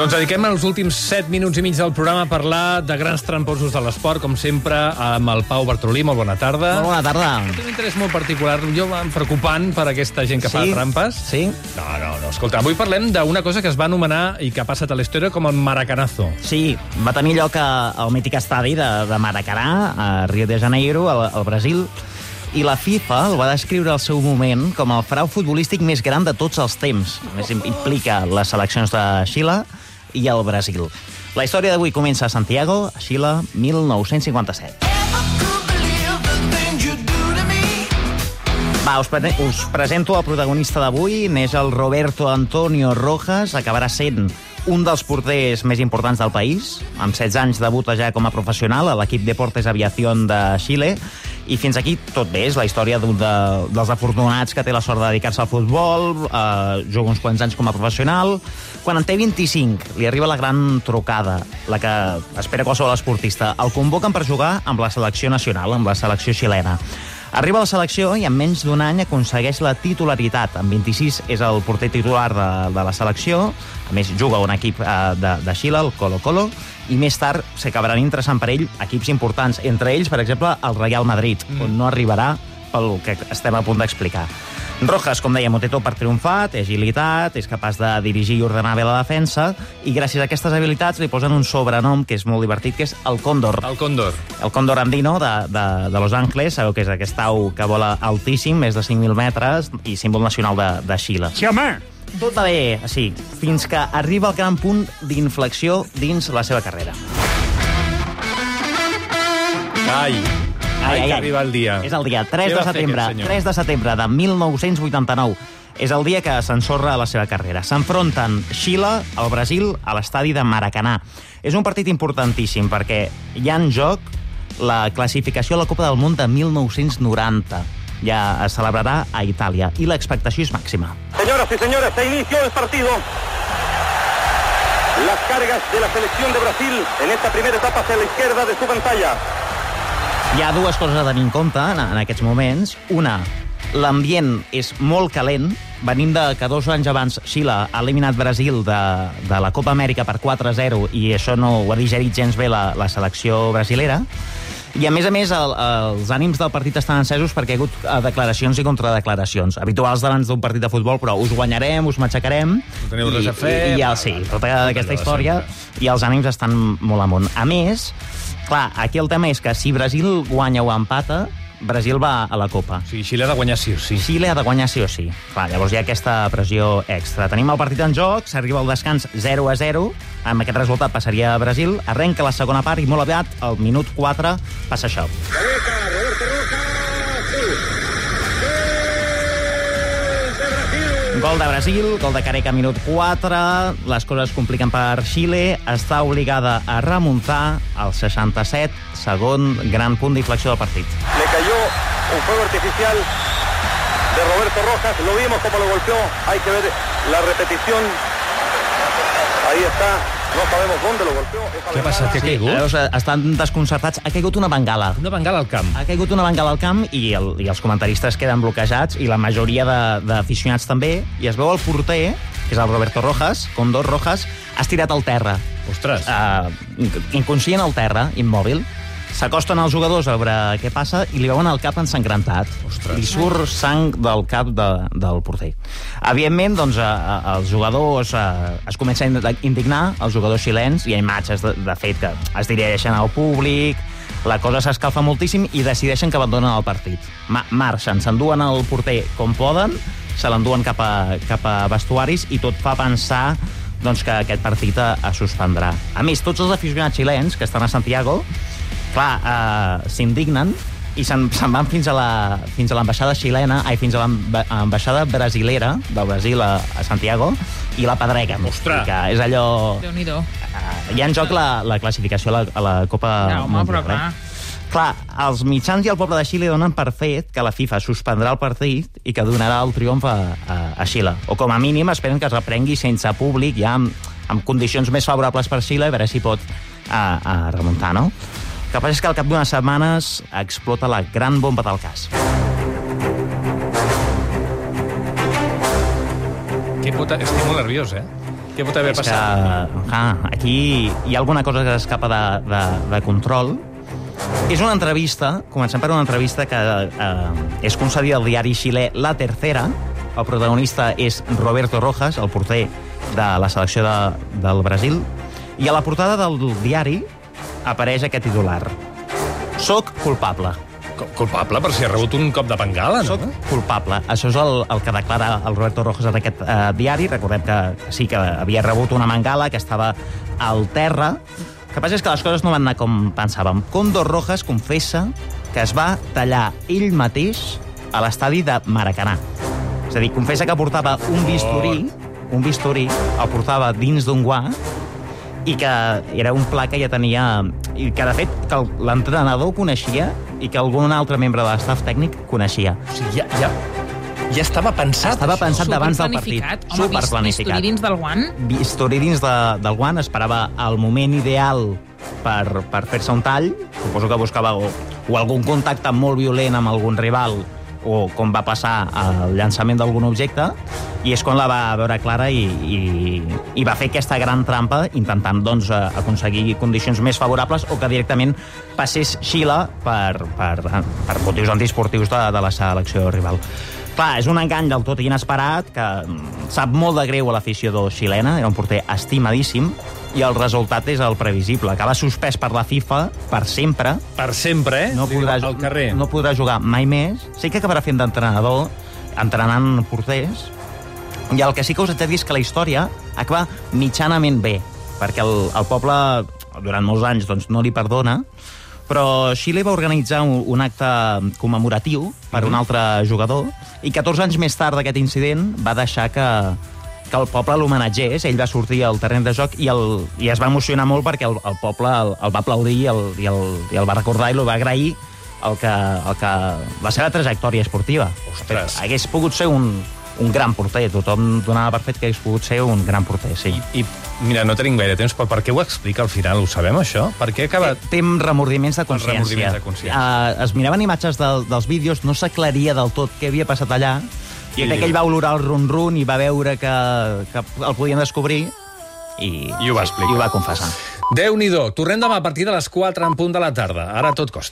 Doncs dediquem els últims 7 minuts i mig del programa a parlar de grans tramposos de l'esport, com sempre, amb el Pau Bartolí. Molt bona tarda. Molt bona tarda. Té un interès molt particular, jo preocupant per aquesta gent que fa trampes. Sí? No. Escolta, avui parlem d'una cosa que es va anomenar i que ha passat a la història com el maracanazo. Sí, va tenir lloc al mític estadi de Maracanà, a Rio de Janeiro, al Brasil, i la FIFA el va descriure al seu moment com el frau futbolístic més gran de tots els temps. A més, implica les seleccions de Xile i el Brasil. La història d'avui comença a Santiago, a Xile, 1957. Va, us presento el protagonista d'avui. Neix el Roberto Antonio Rojas, acabarà sent un dels porters més importants del país. Amb 16 anys debuta ja com a professional a l'equip Deportes Aviación de Xile. I fins aquí tot bé, és la història d'un dels afortunats que té la sort de dedicar-se al futbol, juga uns quants anys com a professional. Quan en té 25, li arriba la gran trucada, la que espera qualsevol esportista. El convoquen per jugar amb la selecció nacional, amb la selecció xilena. Arriba a la selecció i en menys d'un any aconsegueix la titularitat. En 26 és el porter titular de la selecció. A més, juga a un equip de Xile, el Colo-Colo, i més tard s'acabaran interessant per ell equips importants, entre ells, per exemple, el Real Madrid, on no arribarà pel que estem a punt d'explicar. Rojas, com dèiem, ho té tot per triomfar, té agilitat, és capaç de dirigir i ordenar bé la defensa, i gràcies a aquestes habilitats li posen un sobrenom que és molt divertit, que és el Còndor. El Còndor. El Còndor andino de Los Angeles, sabeu que és aquest au que vola altíssim, més de 5.000 metres, i símbol nacional de Xile. Sí, home! Tot va bé, sí, fins que arriba al gran punt d'inflexió dins la seva carrera. Ai, que arriba el dia. És el dia 3 de setembre, 3 de setembre de 1989. És el dia que s'ensorra la seva carrera. S'enfronten Xile al Brasil a l'estadi de Maracanà. És un partit importantíssim perquè hi ha en joc la classificació a la Copa del Món de 1990. Ya se celebrará a Italia y la expectación es máxima. Señoras y señores, se inició el partido. Las cargas de la selección de Brasil en esta primera etapa hacia la izquierda de su pantalla. Hi ha dues coses a tenir en compte en aquests moments. Una, l'ambient és molt calent. Venim de que 2 anys abans Xile ha eliminat Brasil de la Copa Amèrica per 4-0 i això no ho ha digerit gens bé la selecció brasilera. I, a més, els ànims del partit estan encesos perquè hi ha hagut declaracions i contradeclaracions. Habituals davant d'un partit de futbol, però us guanyarem, us matxacarem. No teniu res a fer. Sí, tota aquesta història, i els ànims estan molt amunt. A més, clar, aquí el tema és que si Brasil guanya o empata, Brasil va a la Copa. Sí, Xile ha de guanyar sí o sí. Xile ha de guanyar sí o sí. Clar, llavors hi ha aquesta pressió extra. Tenim el partit en joc, s'arriba al descans 0-0, amb aquest resultat passaria a Brasil, arrenca la segona part i molt aviat, al minut 4, passa això. Gol de Brasil, gol de Careca, minut 4. Les coses es compliquen per Xile. Està obligada a remuntar al 67, segon gran punt d'inflexió del partit. Le cayó un fuego artificial de Roberto Rojas. Lo vimos como lo golpeó. Hay que ver la repetición. Ahí está. No sabemos dónde lo golpeó. Què ha passat? Què ha caigut? Estan desconcertats. Ha caigut una bengala. Una bengala al camp. Ha caigut una bengala al camp i els comentaristes queden bloquejats i la majoria d'aficionats també. I es veu el porter, que és el Roberto Rojas, Còndor Rojas, ha estirat al terra. Ostres. Inconscient al terra, immòbil. S'acosten els jugadors a veure què passa i li veuen el cap ensangrentat. Ostres. Li surt sang del cap del porter. Evidentment, doncs, els jugadors es comencen a indignar, els jugadors xilens, hi ha imatges, de fet, que es dirigeixen al públic, la cosa s'escalfa moltíssim i decideixen que abandonen el partit. Marxen, s'enduen el porter com poden, se l'enduen cap a vestuaris i tot fa pensar doncs, que aquest partit es suspendrà. A més, tots els aficionats xilens que estan a Santiago, clar, s'indignen i se'n van fins a l'ambaixada xilena, fins a l'ambaixada brasilera del Brasil a Santiago i la pedreguen. Ostres! És allò... Déu-n'hi-do. Hi ha en joc la classificació a la Copa Mundial. Però clar. Clar, els mitjans i el poble de Xile donen per fet que la FIFA suspendrà el partit i que donarà el triomf a Xile. O com a mínim esperen que es reprengui sense públic, ja amb condicions més favorables per Xile, a veure si pot remuntar, no? El que passa és que al cap d'unes setmanes explota la gran bomba del cas. Estic molt nerviós, Què pot haver passat? Aquí hi ha alguna cosa que escapa de control. És una entrevista, comencem per una entrevista que és concedida al diari xilè La Tercera. El protagonista és Roberto Rojas, el porter de la selecció del Brasil. I a la portada del diari apareix aquest titular. Soc culpable. Culpable per si ha rebut un cop de bengala, no? Soc culpable. Això és el que declara el Roberto Rojas en aquest diari. Recordem que sí que havia rebut una bengala, que estava al terra. El que passa és que les coses no van anar com pensàvem. Cóndor Rojas confessa que es va tallar ell mateix a l'estadi de Maracanà. És a dir, confessa que portava un bisturí, el portava dins d'un guant, i que era un pla que ja tenia... I que, de fet, que l'entrenador coneixia i que algun altre membre de l'estaf tècnic coneixia. O sigui, ja estava pensat. Estava pensat d'abans del partit. Superplanificat. Bisturí dins del guant? Bisturí dins del guant. Esperava el moment ideal per fer-se un tall. Suposo que buscava o algun contacte molt violent amb algun rival, o com va passar al llançament d'algun objecte, i és quan la va veure clara i va fer aquesta gran trampa intentant doncs, aconseguir condicions més favorables o que directament passés Xile per motius antiesportius de la selecció rival. Clar, és un engany del tot inesperat que sap molt de greu a l'afició xilena, era un porter estimadíssim, i el resultat és el previsible. Acaba suspès per la FIFA per sempre. Per sempre, eh? No podrà jugar mai més. Sí que acabarà fent d'entrenador, entrenant porters, i el que sí que us haig de dir és que la història acaba mitjanament bé, perquè el poble durant molts anys doncs, no li perdona, però Xile va organitzar un acte commemoratiu per un altre jugador, i 14 anys més tard d'aquest incident va deixar que el poble l'homenatgés. Ell va sortir al terreny de joc i es va emocionar molt perquè el poble el va aplaudir i el va recordar i el va agrair la seva trajectòria esportiva. Ostres. Hagués pogut ser un gran porter. Tothom donava per fet que hagués pogut ser un gran porter, sí. I mira, no tenim gaire temps, però per què ho explica al final? Ho sabem, això? Per què ha acabat... Té remordiments de consciència. Es miraven imatges dels vídeos, no s'aclaria del tot què havia passat allà, i crec que ell va olorar el run-run i va veure que el podien descobrir i ho va explicar. I ho va confessar. Déu-n'hi-do. Tornem demà a partir de les 4 en punt de la tarda. Ara tot costa.